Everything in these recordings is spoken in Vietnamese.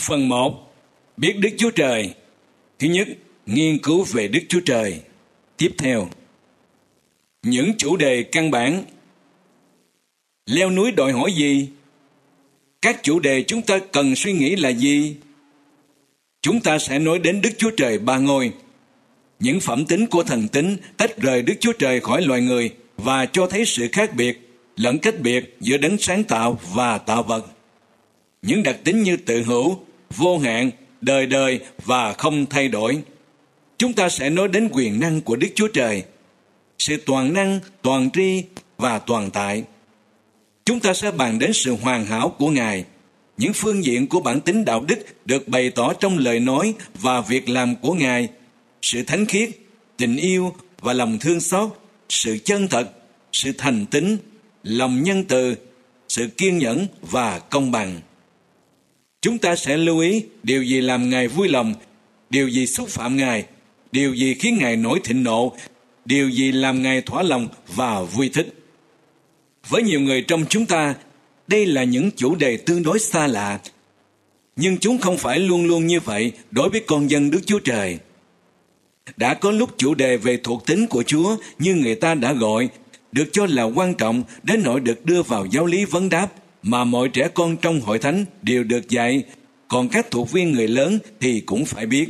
Phần 1. Biết Đức Chúa Trời. Thứ nhất, nghiên cứu về Đức Chúa Trời. Tiếp theo, những chủ đề căn bản. Leo núi đòi hỏi gì? Các chủ đề chúng ta cần suy nghĩ là gì? Chúng ta sẽ nói đến Đức Chúa Trời ba ngôi, những phẩm tính của thần tính tách rời Đức Chúa Trời khỏi loài người và cho thấy sự khác biệt lẫn cách biệt giữa đấng sáng tạo và tạo vật. Những đặc tính như tự hữu, vô hạn, đời đời và không thay đổi. Chúng ta sẽ nói đến quyền năng của Đức Chúa Trời, sự toàn năng, toàn tri và toàn tại. Chúng ta sẽ bàn đến sự hoàn hảo của Ngài, những phương diện của bản tính đạo đức được bày tỏ trong lời nói và việc làm của Ngài, sự thánh khiết, tình yêu và lòng thương xót, sự chân thật, sự thành tín, lòng nhân từ, sự kiên nhẫn và công bằng. Chúng ta sẽ lưu ý điều gì làm Ngài vui lòng, điều gì xúc phạm Ngài, điều gì khiến Ngài nổi thịnh nộ, điều gì làm Ngài thỏa lòng và vui thích. Với nhiều người trong chúng ta, đây là những chủ đề tương đối xa lạ, nhưng chúng không phải luôn luôn như vậy đối với con dân Đức Chúa Trời. Đã có lúc chủ đề về thuộc tính của Chúa như người ta đã gọi, được cho là quan trọng đến nỗi được đưa vào giáo lý vấn đáp mà mọi trẻ con trong hội thánh đều được dạy, còn các thuộc viên người lớn thì cũng phải biết.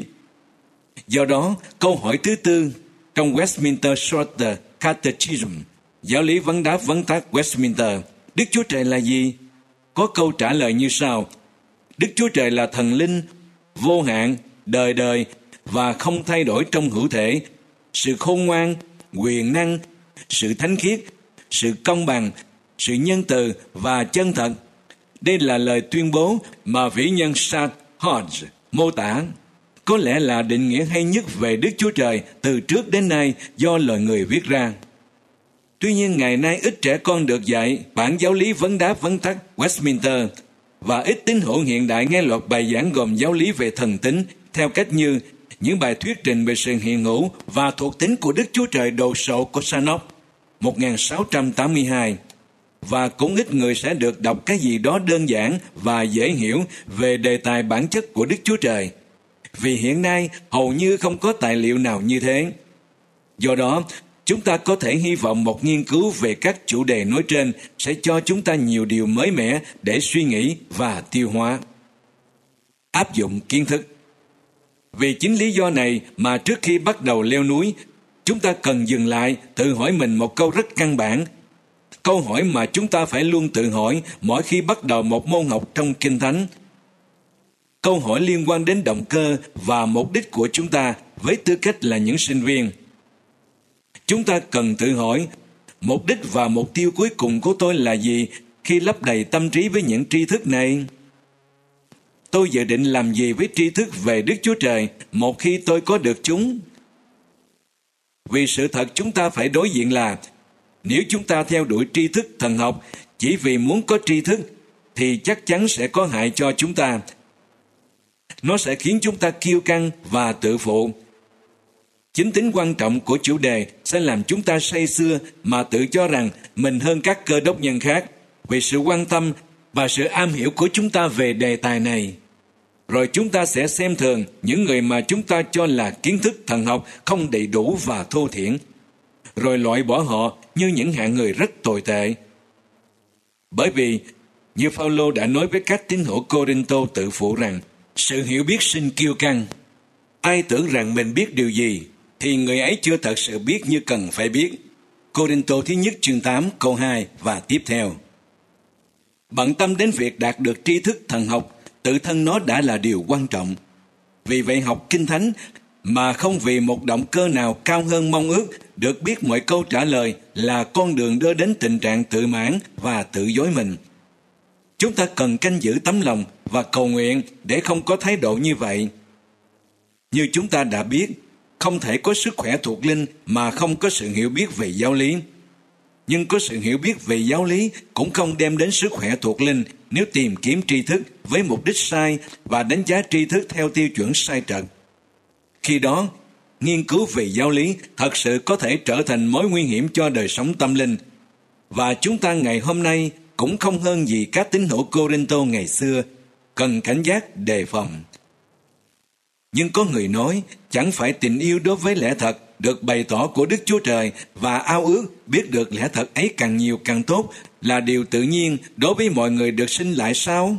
Do đó, câu hỏi thứ tư trong Westminster Shorter Catechism, giáo lý vấn đáp vấn tắc Westminster, Đức Chúa Trời là gì? Có câu trả lời như sau: Đức Chúa Trời là thần linh, vô hạn, đời đời và không thay đổi trong hữu thể, sự khôn ngoan, quyền năng, sự thánh khiết, sự công bằng, sự nhân từ và chân thật. Đây là lời tuyên bố mà vĩ nhân Charles Hodge mô tả. Có lẽ là định nghĩa hay nhất về Đức Chúa Trời từ trước đến nay do loài người viết ra. Tuy nhiên, ngày nay ít trẻ con được dạy bản giáo lý vấn đáp vấn tắc Westminster, và ít tín hữu hiện đại nghe loạt bài giảng gồm giáo lý về thần tính theo cách như những bài thuyết trình về sự hiện hữu và thuộc tính của Đức Chúa Trời đồ sộ của Sanok 1682. Và cũng ít người sẽ được đọc cái gì đó đơn giản và dễ hiểu về đề tài bản chất của Đức Chúa Trời, vì hiện nay hầu như không có tài liệu nào như thế. Do đó, chúng ta có thể hy vọng một nghiên cứu về các chủ đề nói trên sẽ cho chúng ta nhiều điều mới mẻ để suy nghĩ và tiêu hóa. Áp dụng kiến thức. Vì chính lý do này mà trước khi bắt đầu leo núi, chúng ta cần dừng lại tự hỏi mình một câu rất căn bản. Câu hỏi mà chúng ta phải luôn tự hỏi mỗi khi bắt đầu một môn học trong Kinh Thánh. Câu hỏi liên quan đến động cơ và mục đích của chúng ta với tư cách là những sinh viên. Chúng ta cần tự hỏi, mục đích và mục tiêu cuối cùng của tôi là gì khi lấp đầy tâm trí với những tri thức này? Tôi dự định làm gì với tri thức về Đức Chúa Trời một khi tôi có được chúng? Vì sự thật chúng ta phải đối diện là, nếu chúng ta theo đuổi tri thức thần học chỉ vì muốn có tri thức, thì chắc chắn sẽ có hại cho chúng ta. Nó sẽ khiến chúng ta kiêu căng và tự phụ. Chính tính quan trọng của chủ đề sẽ làm chúng ta say sưa mà tự cho rằng mình hơn các cơ đốc nhân khác vì sự quan tâm và sự am hiểu của chúng ta về đề tài này. Rồi chúng ta sẽ xem thường những người mà chúng ta cho là kiến thức thần học không đầy đủ và thô thiển, rồi loại bỏ họ như những hạng người rất tồi tệ. Bởi vì, như Phaolô đã nói với các tín hữu Cô-rinh-tô tự phụ rằng, sự hiểu biết sinh kiêu căng. Ai tưởng rằng mình biết điều gì, thì người ấy chưa thật sự biết như cần phải biết. Cô-rinh-tô thứ nhất chương 8 câu 2 và tiếp theo. Bận tâm đến việc đạt được tri thức thần học, tự thân nó đã là điều quan trọng. Vì vậy học Kinh Thánh mà không vì một động cơ nào cao hơn mong ước được biết mọi câu trả lời là con đường đưa đến tình trạng tự mãn và tự dối mình. Chúng ta cần canh giữ tấm lòng và cầu nguyện để không có thái độ như vậy. Như chúng ta đã biết, không thể có sức khỏe thuộc linh mà không có sự hiểu biết về giáo lý. Nhưng có sự hiểu biết về giáo lý cũng không đem đến sức khỏe thuộc linh nếu tìm kiếm tri thức với mục đích sai và đánh giá tri thức theo tiêu chuẩn sai trật. Khi đó, nghiên cứu về giáo lý thật sự có thể trở thành mối nguy hiểm cho đời sống tâm linh. Và chúng ta ngày hôm nay cũng không hơn gì các tín hữu Cô-rinh-tô ngày xưa, cần cảnh giác đề phòng. Nhưng có người nói, chẳng phải tình yêu đối với lẽ thật được bày tỏ của Đức Chúa Trời và ao ước biết được lẽ thật ấy càng nhiều càng tốt là điều tự nhiên đối với mọi người được sinh lại sao?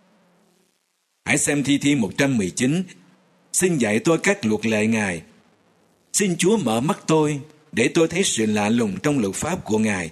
Hãy xem Thi Thiên 119. Xin dạy tôi các luật lệ Ngài. Xin Chúa mở mắt tôi để tôi thấy sự lạ lùng trong luật pháp của Ngài.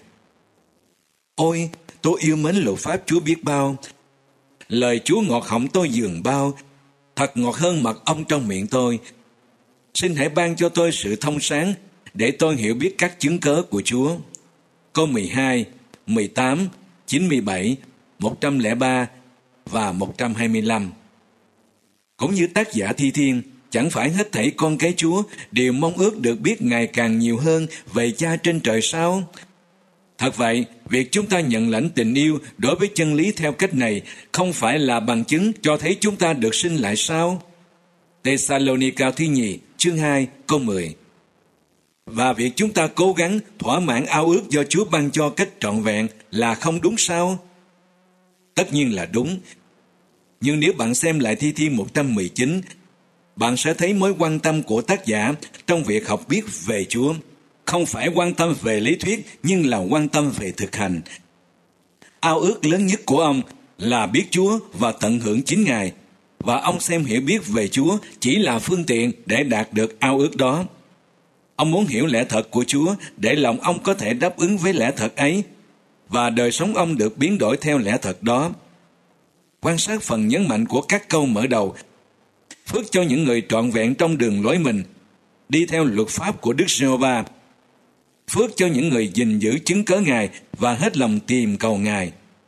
Ôi, tôi yêu mến luật pháp Chúa biết bao. Lời Chúa ngọt họng tôi dường bao, thật ngọt hơn mật ong trong miệng tôi. Xin hãy ban cho tôi sự thông sáng để tôi hiểu biết các chứng cớ của Chúa. Câu 12, 18, 97, 103 và 125. Cũng như tác giả Thi Thiên, chẳng phải hết thảy con cái Chúa đều mong ước được biết ngày càng nhiều hơn về Cha trên trời sao? Thật vậy, việc chúng ta nhận lãnh tình yêu đối với chân lý theo cách này không phải là bằng chứng cho thấy chúng ta được sinh lại sao? Thessalonica thứ nhì, chương 2, câu 10. Và việc chúng ta cố gắng thỏa mãn ao ước do Chúa ban cho cách trọn vẹn là không đúng sao? Tất nhiên là đúng. Nhưng nếu bạn xem lại Thi Thiên 119, bạn sẽ thấy mối quan tâm của tác giả trong việc học biết về Chúa. Không phải quan tâm về lý thuyết, nhưng là quan tâm về thực hành. Ao ước lớn nhất của ông là biết Chúa và tận hưởng chính Ngài, và ông xem hiểu biết về Chúa chỉ là phương tiện để đạt được ao ước đó. Ông muốn hiểu lẽ thật của Chúa để lòng ông có thể đáp ứng với lẽ thật ấy, và đời sống ông được biến đổi theo lẽ thật đó. Quan sát phần nhấn mạnh của các câu mở đầu. Phước cho những người trọn vẹn trong đường lối mình, đi theo luật pháp của Đức Giê-hô-va. Phước cho những người gìn giữ chứng cớ Ngài và hết lòng tìm cầu Ngài.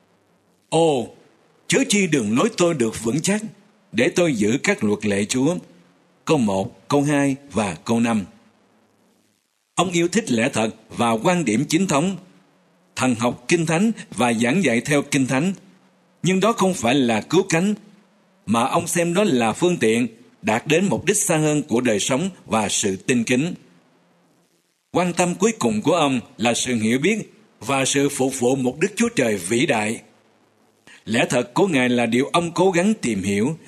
Ồ, chớ chi đường lối tôi được vững chắc, để tôi giữ các luật lệ Chúa. Câu 1, câu 2 và câu 5. Ông yêu thích lẽ thật và quan điểm chính thống, thần học Kinh Thánh và giảng dạy theo Kinh Thánh. Nhưng đó không phải là cứu cánh, mà ông xem đó là phương tiện đạt đến mục đích xa hơn của đời sống và sự tin kính. Quan tâm cuối cùng của ông là sự hiểu biết và sự phục vụ một Đức Chúa Trời vĩ đại. Lẽ thật của Ngài là điều ông cố gắng tìm hiểu.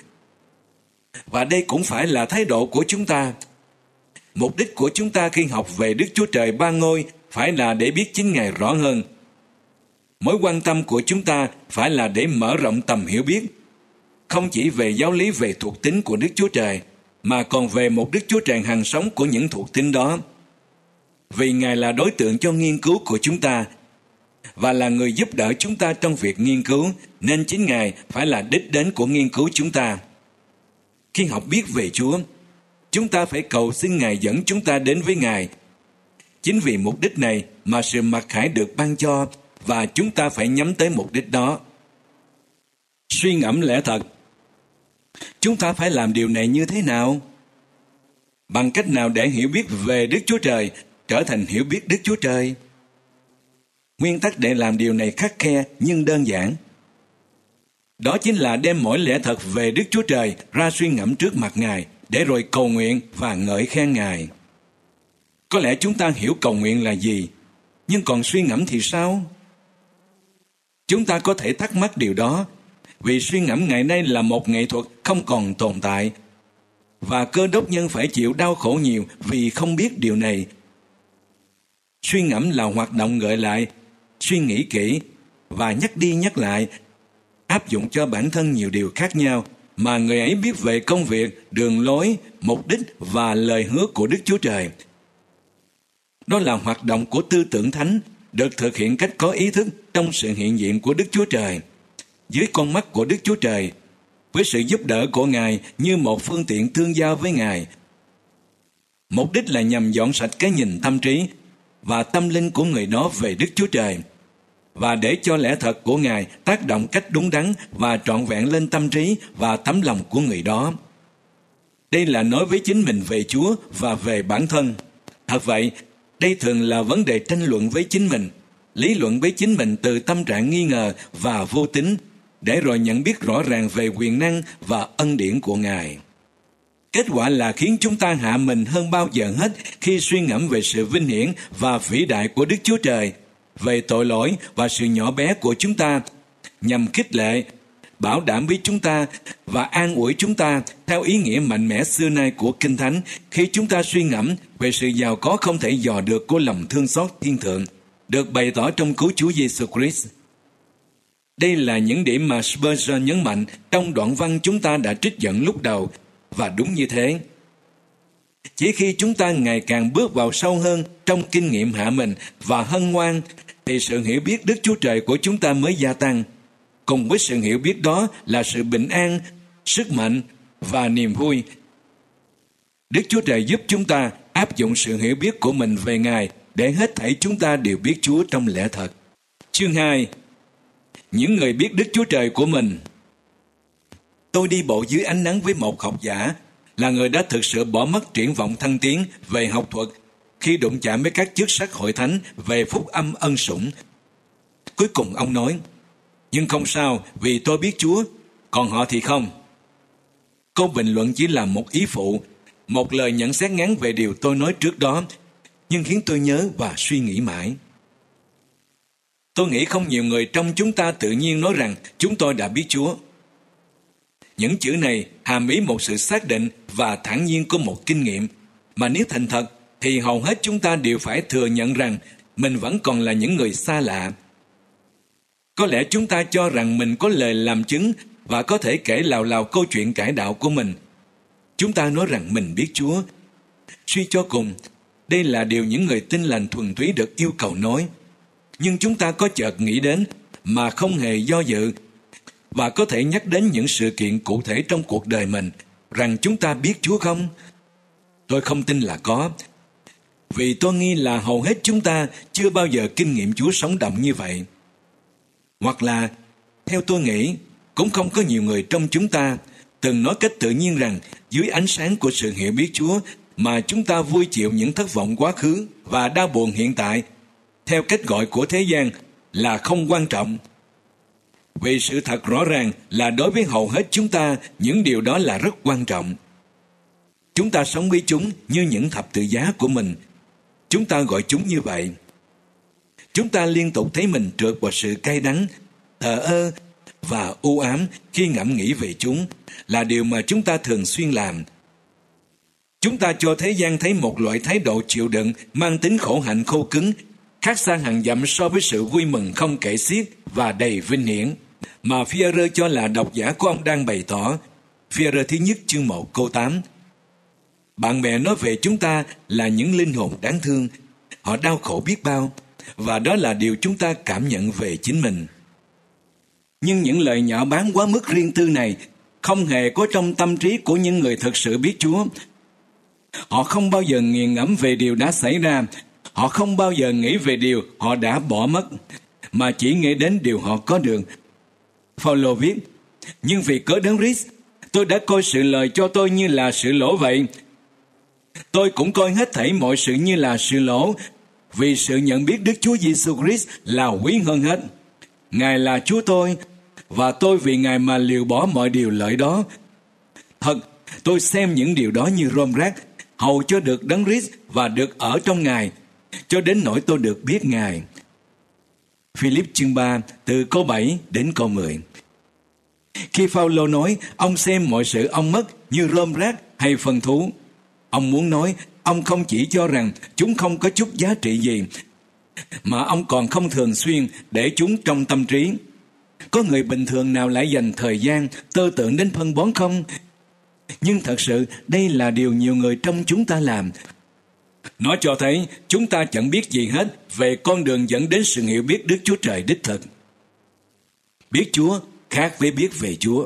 Và đây cũng phải là thái độ của chúng ta. Mục đích của chúng ta khi học về Đức Chúa Trời ba ngôi phải là để biết chính Ngài rõ hơn. Mối quan tâm của chúng ta phải là để mở rộng tầm hiểu biết, không chỉ về giáo lý về thuộc tính của Đức Chúa Trời, mà còn về một Đức Chúa Trời hằng sống của những thuộc tính đó. Vì Ngài là đối tượng cho nghiên cứu của chúng ta, và là người giúp đỡ chúng ta trong việc nghiên cứu, nên chính Ngài phải là đích đến của nghiên cứu chúng ta. Khi học biết về Chúa, chúng ta phải cầu xin Ngài dẫn chúng ta đến với Ngài. Chính vì mục đích này mà sự mặc khải được ban cho, và chúng ta phải nhắm tới mục đích đó. Suy ngẫm lẽ thật. Chúng ta phải làm điều này như thế nào? Bằng cách nào để hiểu biết về Đức Chúa Trời trở thành hiểu biết Đức Chúa Trời? Nguyên tắc để làm điều này khắt khe nhưng đơn giản. Đó chính là đem mỗi lẽ thật về Đức Chúa Trời ra suy ngẫm trước mặt Ngài, để rồi cầu nguyện và ngợi khen Ngài. Có lẽ chúng ta hiểu cầu nguyện là gì, nhưng còn suy ngẫm thì sao? Chúng ta có thể thắc mắc điều đó, vì suy ngẫm ngày nay là một nghệ thuật không còn tồn tại, và Cơ Đốc nhân phải chịu đau khổ nhiều vì không biết điều này. Suy ngẫm là hoạt động gợi lại, suy nghĩ kỹ và nhắc đi nhắc lại, áp dụng cho bản thân nhiều điều khác nhau mà người ấy biết về công việc, đường lối, mục đích và lời hứa của Đức Chúa Trời. Đó là hoạt động của tư tưởng thánh, được thực hiện cách có ý thức trong sự hiện diện của Đức Chúa Trời, dưới con mắt của Đức Chúa Trời, với sự giúp đỡ của Ngài như một phương tiện tương giao với Ngài. Mục đích là nhằm dọn sạch cái nhìn tâm trí và tâm linh của người đó về Đức Chúa Trời, và để cho lẽ thật của Ngài tác động cách đúng đắn và trọn vẹn lên tâm trí và tấm lòng của người đó. Đây là nói với chính mình về Chúa và về bản thân. Thật vậy, đây thường là vấn đề tranh luận với chính mình, lý luận với chính mình từ tâm trạng nghi ngờ và vô tín, để rồi nhận biết rõ ràng về quyền năng và ân điển của Ngài. Kết quả là khiến chúng ta hạ mình hơn bao giờ hết khi suy ngẫm về sự vinh hiển và vĩ đại của Đức Chúa Trời, về tội lỗi và sự nhỏ bé của chúng ta, nhằm khích lệ, bảo đảm với chúng ta và an ủi chúng ta theo ý nghĩa mạnh mẽ xưa nay của Kinh Thánh khi chúng ta suy ngẫm về sự giàu có không thể dò được của lòng thương xót thiên thượng, được bày tỏ trong cứu Chúa Giêsu Christ. Đây là những điểm mà Spurgeon nhấn mạnh trong đoạn văn chúng ta đã trích dẫn lúc đầu, và đúng như thế. Chỉ khi chúng ta ngày càng bước vào sâu hơn trong kinh nghiệm hạ mình và hân hoan, thì sự hiểu biết Đức Chúa Trời của chúng ta mới gia tăng. Cùng với sự hiểu biết đó là sự bình an, sức mạnh và niềm vui. Đức Chúa Trời giúp chúng ta áp dụng sự hiểu biết của mình về Ngài để hết thảy chúng ta đều biết Chúa trong lẽ thật. Chương 2. Những người biết Đức Chúa Trời của mình. Tôi đi bộ dưới ánh nắng với một học giả, là người đã thực sự bỏ mất triển vọng thăng tiến về học thuật khi đụng chạm với các chức sắc hội thánh về phúc âm ân sủng. Cuối cùng ông nói, nhưng không sao, vì tôi biết Chúa, còn họ thì không. Câu bình luận chỉ là một ý phụ, một lời nhận xét ngắn về điều tôi nói trước đó, nhưng khiến tôi nhớ và suy nghĩ mãi. Tôi nghĩ không nhiều người trong chúng ta tự nhiên nói rằng chúng tôi đã biết Chúa. Những chữ này hàm ý một sự xác định và thản nhiên của một kinh nghiệm, mà nếu thành thật thì hầu hết chúng ta đều phải thừa nhận rằng mình vẫn còn là những người xa lạ. Có lẽ chúng ta cho rằng mình có lời làm chứng và có thể kể lào lào câu chuyện cải đạo của mình. Chúng ta nói rằng mình biết Chúa. Suy cho cùng, đây là điều những người tin lành thuần túy được yêu cầu nói. Nhưng chúng ta có chợt nghĩ đến mà không hề do dự, và có thể nhắc đến những sự kiện cụ thể trong cuộc đời mình rằng chúng ta biết Chúa không? Tôi không tin là có, vì tôi nghi là hầu hết chúng ta chưa bao giờ kinh nghiệm Chúa sống động như vậy. Hoặc là, theo tôi nghĩ, cũng không có nhiều người trong chúng ta từng nói cách tự nhiên rằng dưới ánh sáng của sự hiểu biết Chúa mà chúng ta vui chịu những thất vọng quá khứ và đau buồn hiện tại, theo cách gọi của thế gian, là không quan trọng. Vì sự thật rõ ràng là đối với hầu hết chúng ta, những điều đó là rất quan trọng. Chúng ta sống với chúng như những thập tự giá của mình. Chúng ta gọi chúng như vậy. Chúng ta liên tục thấy mình trượt vào sự cay đắng, thờ ơ và u ám khi ngẫm nghĩ về chúng, là điều mà chúng ta thường xuyên làm. Chúng ta cho thế gian thấy một loại thái độ chịu đựng mang tính khổ hạnh khô cứng, khác xa hàng dặm so với sự vui mừng không kể xiết và đầy vinh hiển mà Phi-e-rơ cho là độc giả của ông đang bày tỏ. Phi-e-rơ thứ nhất chương 1 câu 8. Bạn bè nói về chúng ta là những linh hồn đáng thương, họ đau khổ biết bao, và đó là điều chúng ta cảm nhận về chính mình. Nhưng những lời nhạo báng quá mức riêng tư này không hề có trong tâm trí của những người thực sự biết Chúa. Họ không bao giờ nghiền ngẫm về điều đã xảy ra, họ không bao giờ nghĩ về điều họ đã bỏ mất, mà chỉ nghĩ đến điều họ có được. Phaolô viết, nhưng vì cớ Đấng Christ, tôi đã coi sự lời cho tôi như là sự lỗ vậy. Tôi cũng coi hết thảy mọi sự như là sự lỗ, vì sự nhận biết Đức Chúa Giêsu Christ là quý hơn hết. Ngài là Chúa tôi, và tôi vì Ngài mà liều bỏ mọi điều lợi đó. Thật, tôi xem những điều đó như rôm rác, hầu cho được Đấng Christ và được ở trong Ngài, cho đến nỗi tôi được biết Ngài. Philip chương 3 từ câu 7 đến câu 10. Khi Phaolô nói ông xem mọi sự ông mất như rôm rác hay phân thú, ông muốn nói ông không chỉ cho rằng chúng không có chút giá trị gì, mà ông còn không thường xuyên để chúng trong tâm trí. Có người bình thường nào lại dành thời gian tơ tưởng đến phân bón không? Nhưng thật sự đây là điều nhiều người trong chúng ta làm. Nó cho thấy chúng ta chẳng biết gì hết về con đường dẫn đến sự hiểu biết Đức Chúa Trời đích thực. Biết Chúa khác với biết về Chúa.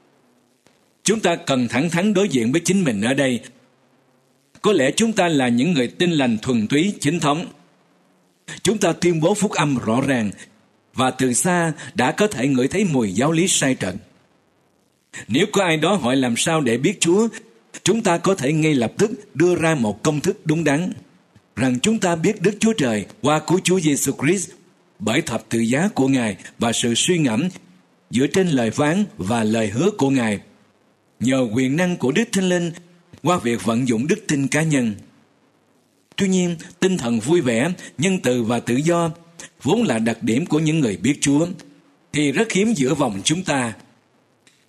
Chúng ta cần thẳng thắn đối diện với chính mình ở đây. Có lẽ chúng ta là những người tin lành thuần túy, chính thống. Chúng ta tuyên bố phúc âm rõ ràng và từ xa đã có thể ngửi thấy mùi giáo lý sai trật. Nếu có ai đó hỏi làm sao để biết Chúa, chúng ta có thể ngay lập tức đưa ra một công thức đúng đắn, rằng chúng ta biết Đức Chúa Trời qua cứu Chúa Giêsu Christ bởi thập tự giá của Ngài và sự suy ngẫm dựa trên lời phán và lời hứa của Ngài, nhờ quyền năng của Đức Thánh Linh qua việc vận dụng đức tin cá nhân. Tuy nhiên, tinh thần vui vẻ, nhân từ và tự do vốn là đặc điểm của những người biết Chúa, thì rất hiếm giữa vòng chúng ta.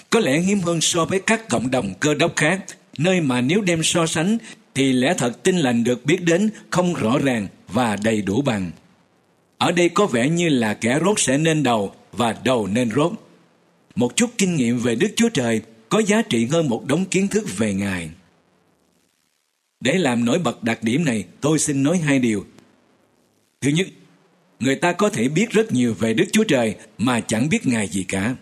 có lẽ hiếm hơn so với các cộng đồng Cơ đốc khác, nơi mà nếu đem so sánh thì lẽ thật Tin Lành được biết đến không rõ ràng và đầy đủ bằng. Ở đây có vẻ như là kẻ rốt sẽ nên đầu và đầu nên rốt. Một chút kinh nghiệm về Đức Chúa Trời có giá trị hơn một đống kiến thức về Ngài. Để làm nổi bật đặc điểm này, tôi xin nói hai điều. Thứ nhất, người ta có thể biết rất nhiều về Đức Chúa Trời mà chẳng biết Ngài gì cả.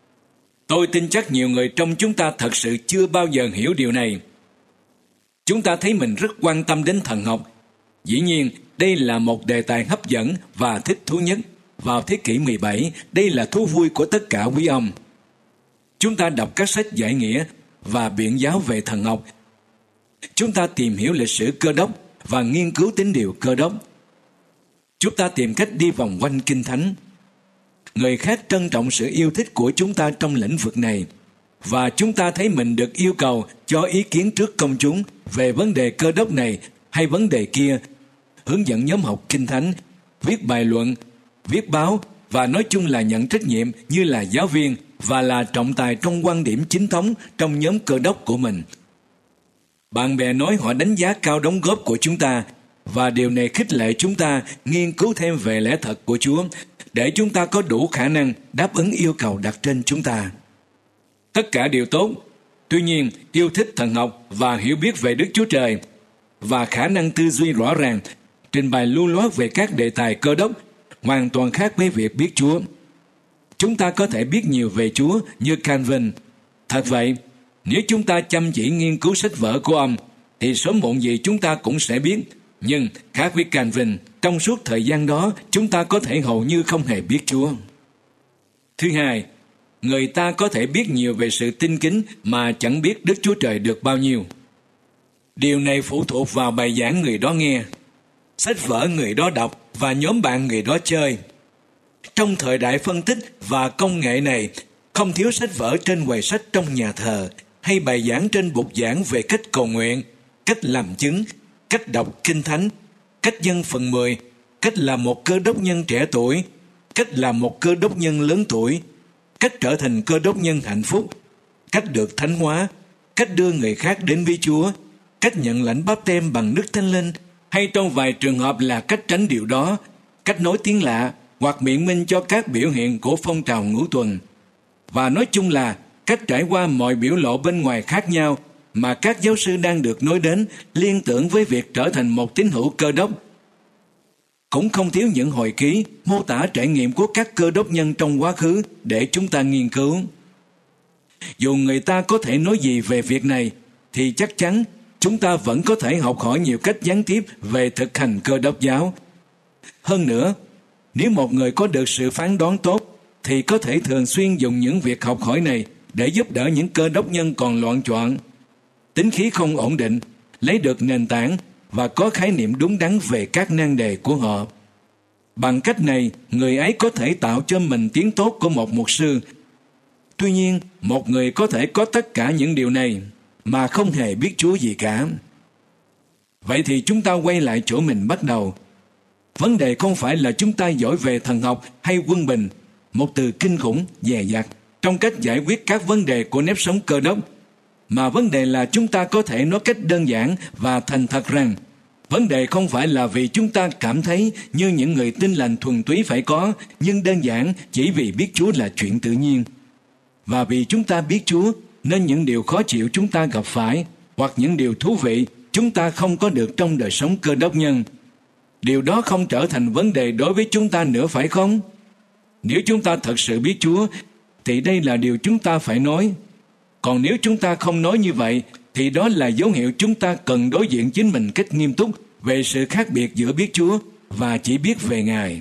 Tôi tin chắc nhiều người trong chúng ta thật sự chưa bao giờ hiểu điều này. Chúng ta thấy mình rất quan tâm đến thần học. Dĩ nhiên, đây là một đề tài hấp dẫn và thích thú nhất. Vào thế kỷ 17, đây là thú vui của tất cả quý ông. Chúng ta đọc các sách giải nghĩa và biện giáo về thần học. Chúng ta tìm hiểu lịch sử Cơ đốc và nghiên cứu tín điều Cơ đốc. Chúng ta tìm cách đi vòng quanh Kinh Thánh. Người khác trân trọng sự yêu thích của chúng ta trong lĩnh vực này, và chúng ta thấy mình được yêu cầu cho ý kiến trước công chúng về vấn đề Cơ đốc này hay vấn đề kia, hướng dẫn nhóm học Kinh Thánh, viết bài luận, viết báo và nói chung là nhận trách nhiệm như là giáo viên và là trọng tài trong quan điểm chính thống trong nhóm Cơ đốc của mình. Bạn bè nói họ đánh giá cao đóng góp của chúng ta, và điều này khích lệ chúng ta nghiên cứu thêm về lẽ thật của Chúa để chúng ta có đủ khả năng đáp ứng yêu cầu đặt trên chúng ta. Tất cả đều tốt. Tuy nhiên, yêu thích thần học và hiểu biết về Đức Chúa Trời và khả năng tư duy rõ ràng, trình bày lưu loát về các đề tài Cơ đốc hoàn toàn khác với việc biết Chúa. Chúng ta có thể biết nhiều về Chúa như Calvin. Thật vậy, nếu chúng ta chăm chỉ nghiên cứu sách vở của ông, thì sớm muộn gì chúng ta cũng sẽ biết. Nhưng khác với Calvin, trong suốt thời gian đó, chúng ta có thể hầu như không hề biết Chúa. Thứ hai, người ta có thể biết nhiều về sự tin kính mà chẳng biết Đức Chúa Trời được bao nhiêu. Điều này phụ thuộc vào bài giảng người đó nghe, sách vở người đó đọc và nhóm bạn người đó chơi. Trong thời đại phân tích và công nghệ này, không thiếu sách vở trên quầy sách trong nhà thờ hay bài giảng trên bục giảng về cách cầu nguyện, cách làm chứng, cách đọc Kinh Thánh, cách dâng phần 10, cách làm một Cơ đốc nhân trẻ tuổi, cách làm một Cơ đốc nhân lớn tuổi, cách trở thành Cơ đốc nhân hạnh phúc, cách được thánh hóa, cách đưa người khác đến với Chúa, cách nhận lãnh báp têm bằng Đức Thánh Linh, hay trong vài trường hợp là cách tránh điều đó, cách nói tiếng lạ hoặc biện minh cho các biểu hiện của phong trào ngũ tuần. Và nói chung là cách trải qua mọi biểu lộ bên ngoài khác nhau mà các giáo sư đang được nói đến liên tưởng với việc trở thành một tín hữu Cơ đốc. Cũng không thiếu những hồi ký mô tả trải nghiệm của các Cơ đốc nhân trong quá khứ để chúng ta nghiên cứu. Dù người ta có thể nói gì về việc này, thì chắc chắn chúng ta vẫn có thể học hỏi nhiều cách gián tiếp về thực hành Cơ đốc giáo. Hơn nữa, nếu một người có được sự phán đoán tốt, thì có thể thường xuyên dùng những việc học hỏi này để giúp đỡ những Cơ đốc nhân còn loạn choạng, tính khí không ổn định, lấy được nền tảng và có khái niệm đúng đắn về các nan đề của họ. Bằng cách này, người ấy có thể tạo cho mình tiếng tốt của một mục sư. Tuy nhiên, một người có thể có tất cả những điều này mà không hề biết Chúa gì cả. Vậy thì chúng ta quay lại chỗ mình bắt đầu. Vấn đề không phải là chúng ta giỏi về thần học hay quân bình, một từ kinh khủng, dè dặt, trong cách giải quyết các vấn đề của nếp sống Cơ đốc, mà vấn đề là chúng ta có thể nói cách đơn giản và thành thật rằng vấn đề không phải là vì chúng ta cảm thấy như những người tin lành thuần túy phải có, nhưng đơn giản chỉ vì biết Chúa là chuyện tự nhiên. Và vì chúng ta biết Chúa, nên những điều khó chịu chúng ta gặp phải, hoặc những điều thú vị chúng ta không có được trong đời sống Cơ đốc nhân, điều đó không trở thành vấn đề đối với chúng ta nữa, phải không? Nếu chúng ta thật sự biết Chúa, thì đây là điều chúng ta phải nói. Còn nếu chúng ta không nói như vậy, thì đó là dấu hiệu chúng ta cần đối diện chính mình cách nghiêm túc về sự khác biệt giữa biết Chúa và chỉ biết về Ngài.